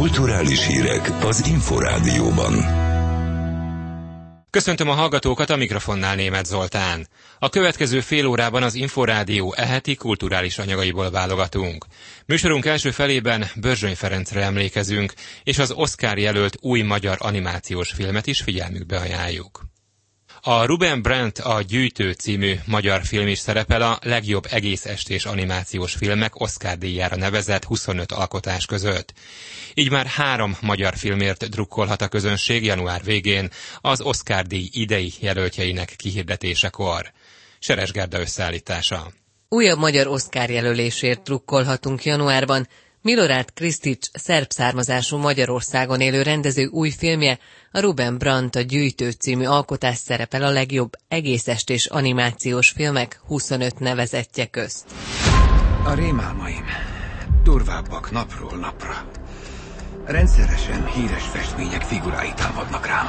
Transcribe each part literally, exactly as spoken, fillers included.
Kulturális hírek az Inforádióban. Köszöntöm a hallgatókat, a mikrofonnál Németh Zoltán. A következő fél órában az Inforádió eheti kulturális anyagaiból válogatunk. Műsorunk első felében Börzsöny Ferencre emlékezünk, és az Oscar jelölt új magyar animációs filmet is figyelmükbe ajánljuk. A Ruben Brandt a Gyűjtő című magyar film is szerepel a legjobb egész estés animációs filmek Oscar-díjára nevezett huszonöt alkotás között. Így már három magyar filmért drukkolhat a közönség január végén az Oscar-díj idei jelöltjeinek kihirdetésekor. Seres Gerda összeállítása. Újabb magyar Oscar jelölésért drukkolhatunk januárban. Milorad Krisztics szerb származású Magyarországon élő rendező új filmje, a Ruben Brandt a Gyűjtő című alkotás szerepel a legjobb egészestés animációs filmek huszonöt nevezettje közt. A rémálmaim durvábbak napról napra. Rendszeresen híres festmények figurái támadnak rám.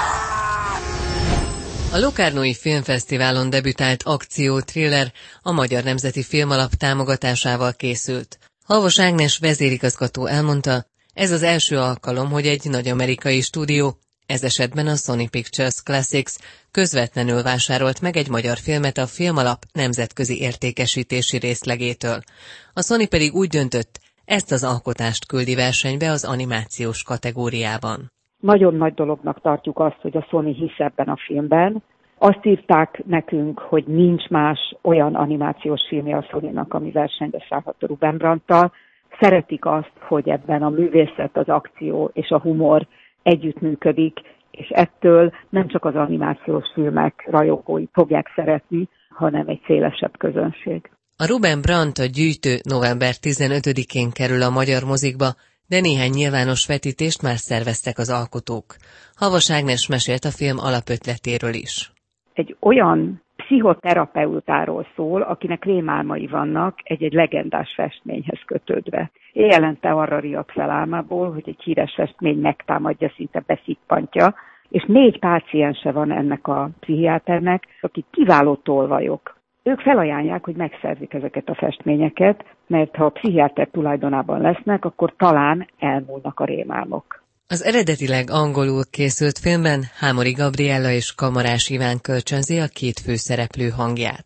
A Locarnói Filmfesztiválon debütált akció-thriller a Magyar Nemzeti Filmalap támogatásával készült. Halvos Ágnes vezérigazgató elmondta, ez az első alkalom, hogy egy nagy amerikai stúdió, ez esetben a Sony Pictures Classics közvetlenül vásárolt meg egy magyar filmet a Filmalap nemzetközi értékesítési részlegétől. A Sony pedig úgy döntött, ezt az alkotást küldi versenybe az animációs kategóriában. Nagyon nagy dolognak tartjuk azt, hogy a Sony hisz ebben a filmben. Azt írták nekünk, hogy nincs más olyan animációs filmje a Sonynak, ami versenybe szállhat a Ruben Brandttal. Szeretik azt, hogy ebben a művészet, az akció és a humor együttműködik, és ettől nem csak az animációs filmek rajongói fogják szeretni, hanem egy szélesebb közönség. A Ruben Brandt a Gyűjtő november tizenötödikén kerül a magyar mozikba, de néhány nyilvános vetítést már szerveztek az alkotók. Halvos Ágnes mesélt a film alapötletéről is. Egy olyan pszichoterapeutáról szól, akinek rémálmai vannak egy-egy legendás festményhez kötődve. Éjjelente arra riad fel álmából, hogy egy híres festmény megtámadja, szinte beszippantja, és négy páciense van ennek a pszichiáternek, akik kiváló tolvajok. Ők felajánlják, hogy megszerzik ezeket a festményeket, mert ha a pszichiáter tulajdonában lesznek, akkor talán elmúlnak a rémálmok. Az eredetileg angolul készült filmben Hámori Gabriella és Kamarás Iván kölcsönzi a két főszereplő hangját.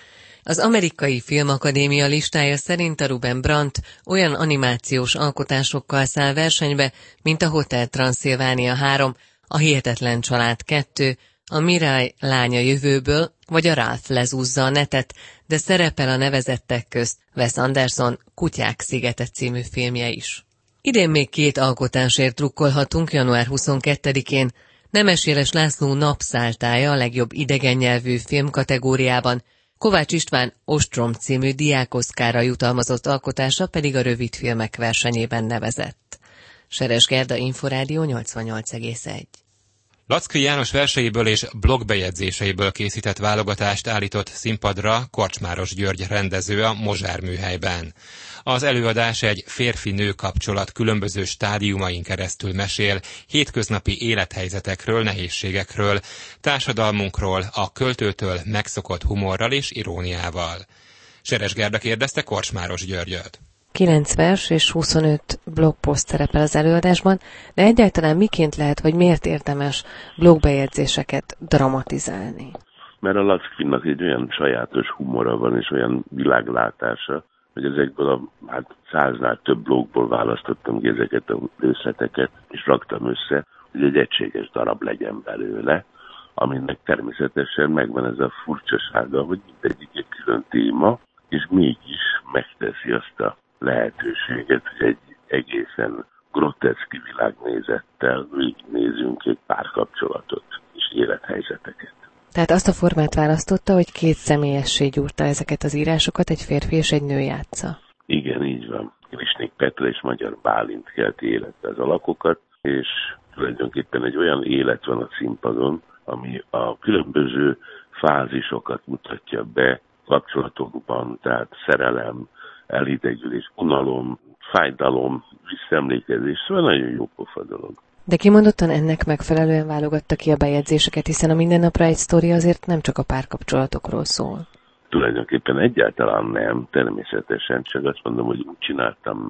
Az Amerikai Filmakadémia listája szerint a Ruben Brandt olyan animációs alkotásokkal száll versenybe, mint a Hotel Transzilvánia három, a Hihetetlen Család kettő, a Mirai lánya jövőből, vagy a Ralph lezúzza a netet, de szerepel a nevezettek közt Wes Anderson Kutyák szigete című filmje is. Idén még két alkotásért drukkolhatunk január huszonkettedikén. Nemes Jeles László Napszálltája a legjobb idegen nyelvű film kategóriában, Kovács István Ostrom című diákoszkárra jutalmazott alkotása pedig a rövidfilmek versenyében nevezett. Seres Gerda, Inforádió nyolcvannyolc egész egy. Lackay János verseiből és blogbejegyzéseiből készített válogatást állított színpadra Korcsmáros György rendező a Mozsár műhelyben. Az előadás egy férfi-nő kapcsolat különböző stádiumain keresztül mesél hétköznapi élethelyzetekről, nehézségekről, társadalmunkról, a költőtől megszokott humorral és iróniával. Seres Gerda kérdezte Korcsmáros Györgyöt. kilenc vers és huszonöt blogposzt szerepel az előadásban, de egyáltalán miként lehet, vagy miért érdemes blogbejegyzéseket dramatizálni? Mert a Lackaynak egy olyan sajátos humora van, és olyan világlátása, hogy ezekből a hát száznál több blogból választottam ki ezeket a részleteket, és raktam össze, hogy egy egységes darab legyen belőle, aminek természetesen megvan ez a furcsasága, hogy mindegyik egy külön téma, és mégis megteszi azt a lehetőséget, hogy egy egészen groteszk világnézettel végignézünk egy párkapcsolatot és élethelyzeteket. Tehát azt a formát választotta, hogy két személyessé gyúrta ezeket az írásokat, egy férfi és egy nő játsza. Igen, így van. Krisnik Petra és Magyar Bálint kelti életbe az alakokat, és tulajdonképpen egy olyan élet van a színpadon, ami a különböző fázisokat mutatja be kapcsolatokban, tehát szerelem, elhidegülés, unalom, fájdalom, visszaemlékezés, szóval nagyon jó pofa dolog. De kimondottan ennek megfelelően válogatta ki a bejegyzéseket, hiszen a mindennapra egy sztori azért nem csak a párkapcsolatokról szól. Tulajdonképpen egyáltalán nem, természetesen, csak azt mondom, hogy úgy csináltam meg,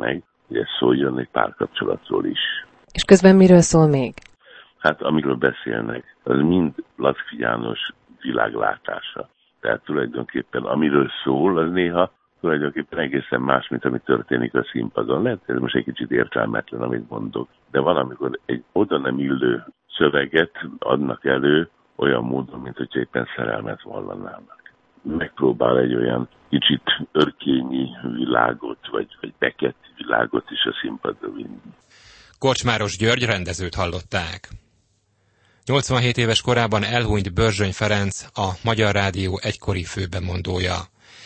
hogy ez szóljon egy párkapcsolatról is. És közben miről szól még? Hát amiről beszélnek, az mind Lackfi János világlátása. Tehát tulajdonképpen amiről szól, az néha tulajdonképpen egészen más, mint ami történik a színpadon. Lehet, hogy ez most egy kicsit értelmetlen, amit mondok, de van, amikor egy oda nem illő szöveget adnak elő olyan módon, mint hogy éppen szerelmet vallanának. Megpróbál egy olyan kicsit örkényi világot, vagy, vagy beketti világot is a színpadra vinni. Korcsmáros György rendezőt hallották. nyolcvanhét éves korában elhunyt Börzsöny Ferenc, a Magyar Rádió egykori főbemondója.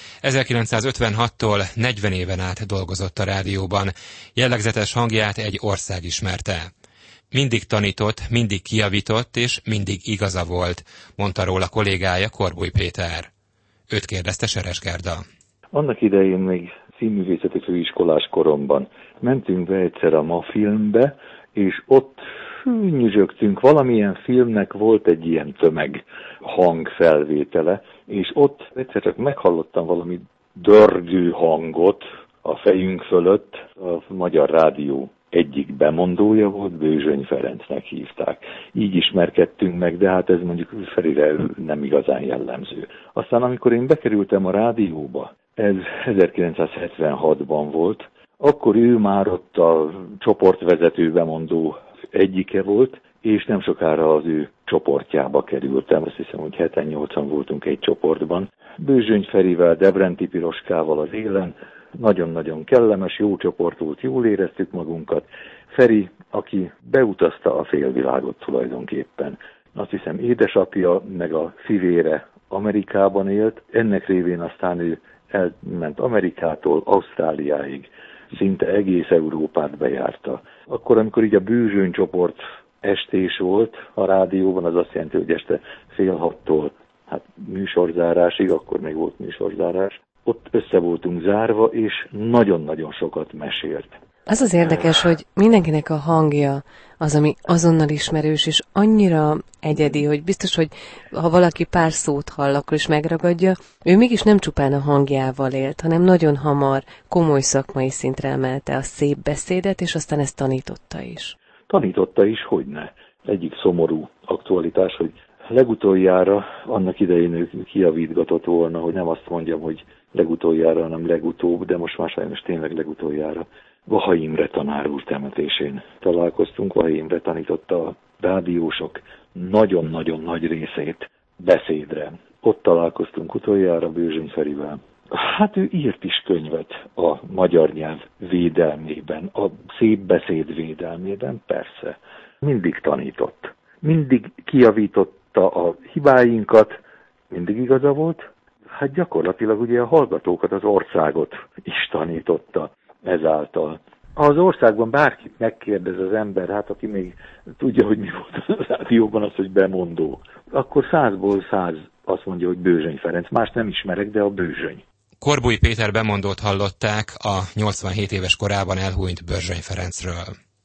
ezerkilencszázötvenhattól negyven éven át dolgozott a rádióban, jellegzetes hangját egy ország ismerte. Mindig tanított, mindig kijavított, és mindig igaza volt, mondta róla kollégája, Korbuly Péter. Őt kérdezte Seres Gerda. Annak idején még színművészeti főiskolás koromban mentünk be egyszer a MA filmbe, és ott nyüzsögtünk, valamilyen filmnek volt egy ilyen tömeg hangfelvétele, és ott egyszer csak meghallottam valami dörgő hangot a fejünk fölött. A Magyar Rádió egyik bemondója volt, Börzsöny Ferencnek hívták. Így ismerkedtünk meg, de hát ez mondjuk Ferire nem igazán jellemző. Aztán amikor én bekerültem a rádióba, ez ezerkilencszázhetvenhatban volt, akkor ő már ott a csoportvezető bemondó egyike volt, és nem sokára az ő csoportjába kerültem. Azt hiszem, hogy heten-nyolcan voltunk egy csoportban. Börzsöny Ferivel, Debrenti Piroskával az élen. Nagyon-nagyon kellemes, jó csoport volt, jól éreztük magunkat. Feri, aki beutazta a félvilágot tulajdonképpen. Azt hiszem, édesapja meg a fivére Amerikában élt. Ennek révén aztán ő elment Amerikától Ausztráliáig. Szinte egész Európát bejárta. Akkor, amikor így a Börzsöny csoport estés volt a rádióban, az azt jelenti, hogy este fél hattól hát műsorzárásig, akkor még volt műsorzárás, ott össze voltunk zárva, és nagyon-nagyon sokat mesélt. Az az érdekes, hogy mindenkinek a hangja az, ami azonnal ismerős, és annyira egyedi, hogy biztos, hogy ha valaki pár szót hall, akkor is megragadja. Ő mégis nem csupán a hangjával élt, hanem nagyon hamar, komoly szakmai szintre emelte a szép beszédet, és aztán ezt tanította is. Tanította is, hogyne. Egyik szomorú aktualitás, hogy legutoljára annak idején ő kijavítgatott volna, hogy nem azt mondjam, hogy legutoljára, hanem legutóbb, de most már sajnos tényleg legutoljára. Vahay Imre tanár úr temetésén találkoztunk. Vahay Imre tanította a rádiósok nagyon-nagyon nagy részét beszédre. Ott találkoztunk utoljára Börzsöny Ferivel. Hát ő írt is könyvet a magyar nyelv védelmében, a szép beszéd védelmében, persze. Mindig tanított. Mindig kijavította a hibáinkat, mindig igaza volt. Hát gyakorlatilag ugye a hallgatókat, az országot is tanította ezáltal. Ha az országban bárkit megkérdez az ember, hát aki még tudja, hogy mi volt a rádióban, az, hogy bemondó, akkor százból száz azt mondja, hogy Börzsöny Ferenc. Más nem ismerek, de a Börzsöny. Korbuly Péter bemondót hallották a nyolcvanhét éves korában elhunyt Börzsöny Ferencről.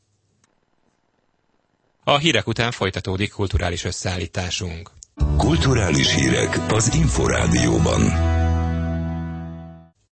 A hírek után folytatódik kulturális összeállításunk. Kulturális hírek az Inforádióban.